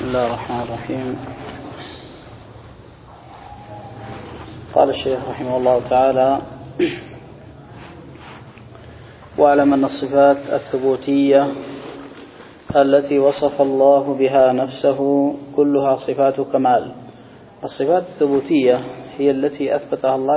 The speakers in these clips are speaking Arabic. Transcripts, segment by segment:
بسم الله الرحمن الرحيم. قال الشيخ رحمه الله تعالى: واعلم أن الصفات الثبوتية التي وصف الله بها نفسه كلها صفات كمال. الصفات الثبوتية هي التي أثبتها الله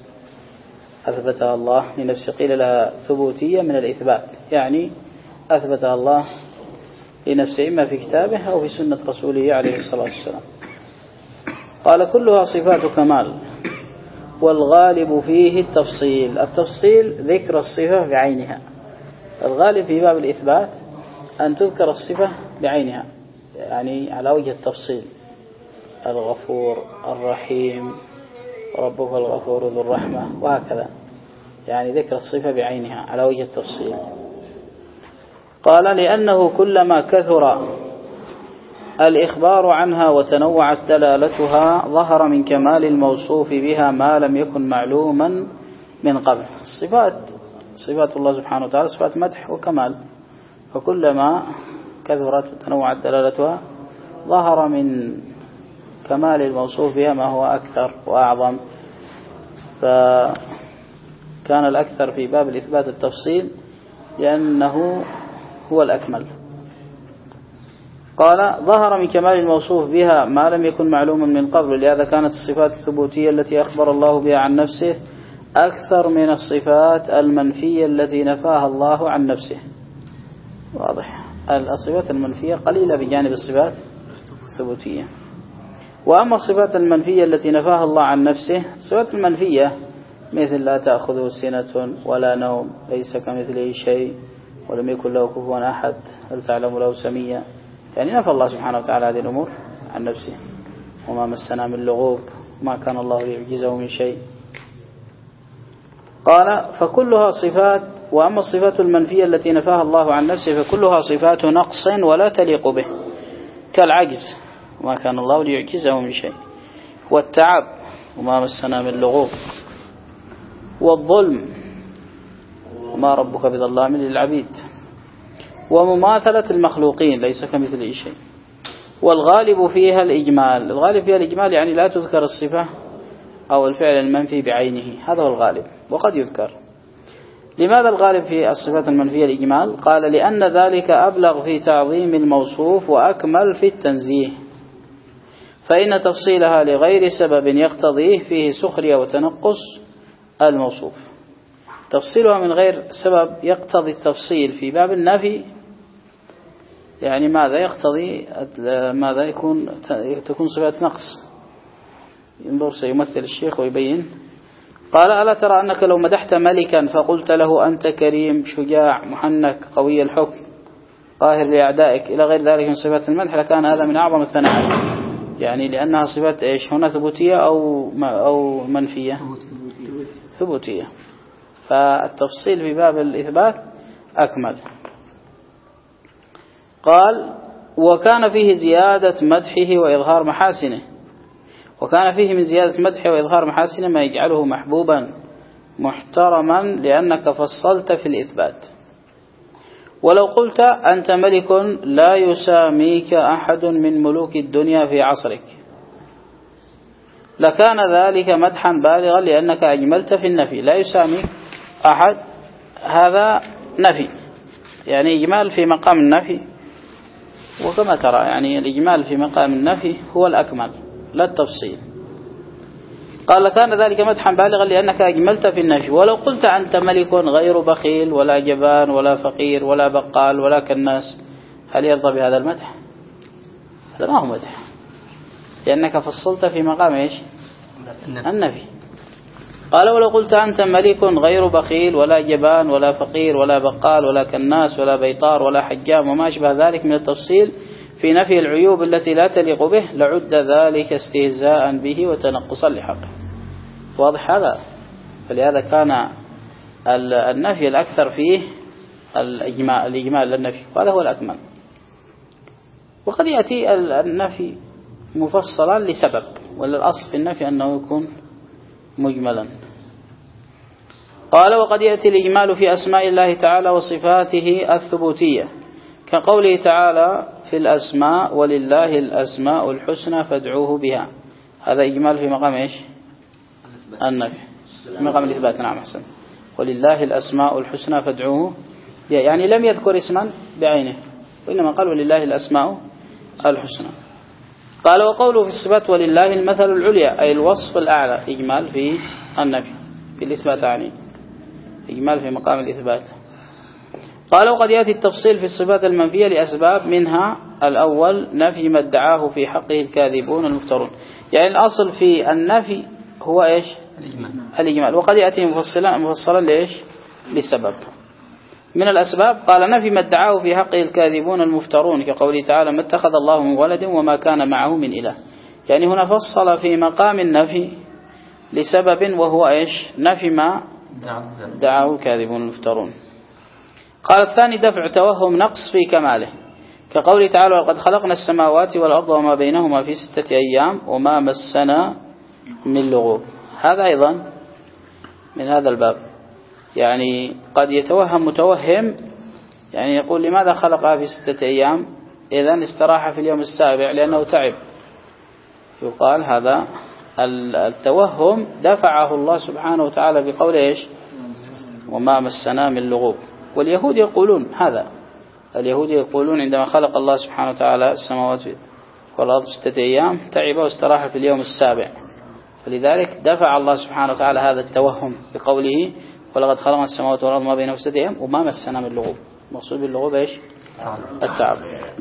لنفسه، قيل لها ثبوتية من الإثبات، يعني أثبتها الله لنفسه إما في كتابه أو في سنة رسوله عليه الصلاة والسلام. قال: كلها صفات كمال، والغالب فيه التفصيل ذكر الصفة بعينها. الغالب في باب الإثبات أن تذكر الصفة بعينها، يعني على وجه التفصيل: الغفور، الرحيم، ربك الغفور ذو الرحمة، وهكذا، يعني ذكر الصفة بعينها على وجه التفصيل. قال: لأنه كلما كثر الإخبار عنها وتنوعت دلالتها ظهر من كمال الموصوف بها ما لم يكن معلوما من قبل. صفات الله سبحانه وتعالى صفات مدح وكمال، فكلما كثرت وتنوعت دلالتها ظهر من كمال الموصوف بها ما هو أكثر وأعظم، فكان الأكثر في باب الإثبات التفصيل لأنه هو الأكمل. قال: ظهر من كمال الموصوف بها ما لم يكن معلوما من قبل، لهذا كانت الصفات الثبوتية التي أخبر الله بها عن نفسه أكثر من الصفات المنفية التي نفاها الله عن نفسه. واضح، الصفات المنفية قليلة بجانب الصفات الثبوتية. وأما الصفات المنفية التي نفاها الله عن نفسه، الصفات المنفية مثل لا تأخذه سنة ولا نوم، ليس كمثله شيء، ولم يكن له كفوا أحد، هل تعلم له سميا، يعني نفى الله سبحانه وتعالى هذه الأمور عن نفسه. وما مسنا من لغوب، ما كان الله ليعجزه من شيء. قال: فكلها صفات. وأما الصفات المنفية التي نفاها الله عن نفسه فكلها صفات نقص ولا تليق به، كالعجز، وما كان الله ليعجزه من شيء، والتعب، وما مسنا من لغوب، والظلم، وما ربك بظلام للعبيد، ومماثلة المخلوقين، ليس كمثله شيء. والغالب فيها الإجمال. الغالب فيها الإجمال يعني لا تذكر الصفة أو الفعل المنفي بعينه، هذا هو الغالب، وقد يذكر. لماذا الغالب في الصفات المنفية الإجمال؟ قال: لأن ذلك أبلغ في تعظيم الموصوف وأكمل في التنزيه، فإن تفصيلها لغير سبب يقتضيه فيه سخرية وتنقص الموصوف. تفصيلها من غير سبب يقتضي التفصيل في باب النفي، يعني ماذا يقتضي؟ ماذا تكون صفات نقص. ينظر سيمثل الشيخ ويبين. قال: ألا ترى أنك لو مدحت ملكا فقلت له أنت كريم شجاع محنك قوي الحكم قاهر لأعدائك إلى غير ذلك من صفات المدح، لكان هذا من أعظم الثناء، يعني لأنها صفات إيش هنا؟ ثبوتية أو منفية؟ ثبوتية. فالتفصيل في باب الإثبات أكمل. قال: وكان فيه زيادة مدحه وإظهار محاسنه. وكان فيه من زيادة مدحه وإظهار محاسنه ما يجعله محبوبا محترما، لأنك فصلت في الإثبات. ولو قلت أنت ملك لا يساميك أحد من ملوك الدنيا في عصرك، لكان ذلك مدحا بالغا، لأنك أجملت في النفي. لا يساميك أحد، هذا نفي، يعني إجمال في مقام النفي، وكما ترى يعني الإجمال في مقام النفي هو الأكمل لا التفصيل. قال: لكان ذلك مدحا بالغا لأنك أجملت في النفي. ولو قلت أنت ملك غير بخيل ولا جبان ولا فقير ولا بقال ولا كالناس، هل يرضى بهذا المدح؟ هذا ما هو مدح، لأنك فصلت في مقام إيش؟ النفي. قال: ولو قلت أنت ملك غير بخيل ولا جبان ولا فقير ولا بقال ولا كالناس ولا بيطار ولا حجام وما أشبه ذلك من التفصيل في نفي العيوب التي لا تليق به، لعد ذلك استهزاء به وتنقصا لحقه. واضح هذا؟ فلهذا كان النفي الأكثر فيه الإجمال للنفي، وهذا هو الأكمل. وقد يأتي النفي مفصلا لسبب، ولا الأصل في النفي أنه يكون مجملا. قال: وقد يأتي الإجمال في أسماء الله تعالى وصفاته الثبوتية، كقوله تعالى: في الأسماء ولله الأسماء الحسنى فادعوه بها. هذا إجمال في مقام إيش؟ النفي. في مقام الإثبات. نعم أحسن. ولله الأسماء الحسنى فادعوه بها، يعني لم يذكر اسما بعينه وإنما قال ولله الأسماء الحسنى. قال وقوله في الصفات ولله المثل العليا أي الوصف الأعلى، إجمال في النفي. في الإثبات عني إجمال في مقام الإثبات. قال وقد يأتي التفصيل في الصفات المنفية لأسباب، منها الأول نفي ما ادعاه في حقه الكاذبون المفترون. يعني الأصل في النفي هو إيش؟ الإجمال. وقد يأتي مفصلا لإيش؟ لسبب من الأسباب. قال نفي ما ادعاه في حقه الكاذبون المفترون كقوله تعالى ما اتخذ الله من ولد وما كان معه من إله. يعني هنا فصل في مقام النفي لسبب وهو إيش؟ نفي ما دعاه الكاذبون المفترون. قال الثاني دفع توهم نقص في كماله كقوله تعالى وقد خلقنا السماوات والأرض وما بينهما في 6 أيام وما مسنا من لغوب. هذا أيضا من هذا الباب. يعني قد يتوهم متوهم، يعني يقول لماذا خلقها في 6 أيام إذن استراح في اليوم السابع لأنه تعب. يقال هذا التوهم دفعه الله سبحانه وتعالى بقول إيش؟ وما مسنا من لغوب. واليهود يقولون هذا. اليهود يقولون عندما خلق الله سبحانه وتعالى السماوات والأرض في 6 أيام تعب واستراح في اليوم السابع، فلذلك دفع الله سبحانه وتعالى هذا التوهم بقوله ولقد خلقنا السماوات والأرض ما بينهما في 6 أيام وما مسنا من لغوب. المقصود باللغوب إيش؟ التعب.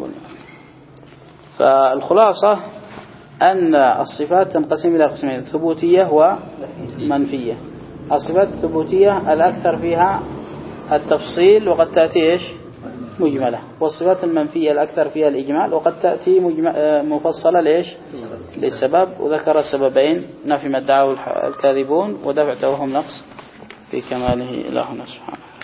فالخلاصة أن الصفات تنقسم إلى قسمين، ثبوتية ومنفية. الصفات الثبوتية الأكثر فيها التفصيل وقد تأتي إيش؟ مجملة. والصفات المنفية الأكثر فيها الإجمال وقد تأتي مفصلة لإيش؟ للسبب. وذكر سببين نفي ما ادعاه الكاذبون ودفع توهم نقص في كماله إلهنا سبحانه.